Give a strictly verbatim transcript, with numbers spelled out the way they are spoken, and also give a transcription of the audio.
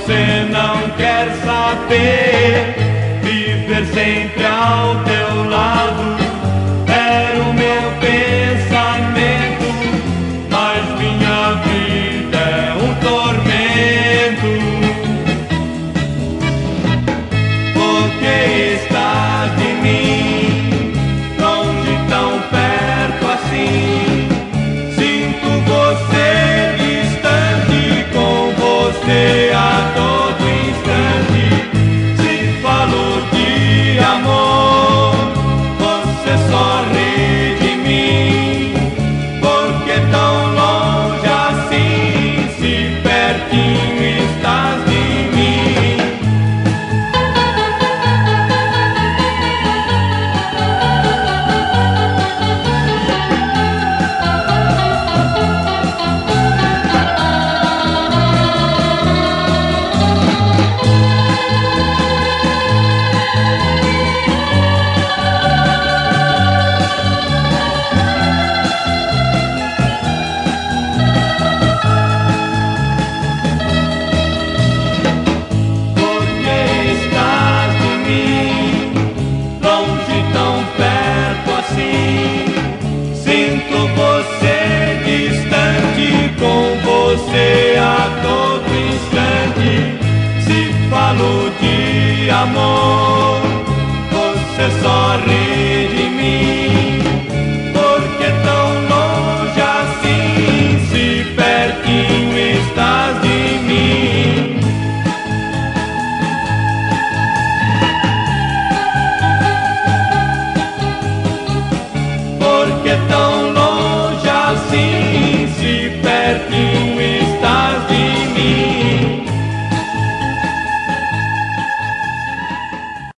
você não quer saber, viver sempre ao teu lado era o meu pensamento, mas minha vida é um tormento. Porque estás de mim, longe tão perto assim, sinto você distante, com você a todo instante. Se falo de amor, você sorri de mim, porque tão longe assim, se pertinho estás de mim. Sinto você distante, com você a todo instante. Se falo de amor,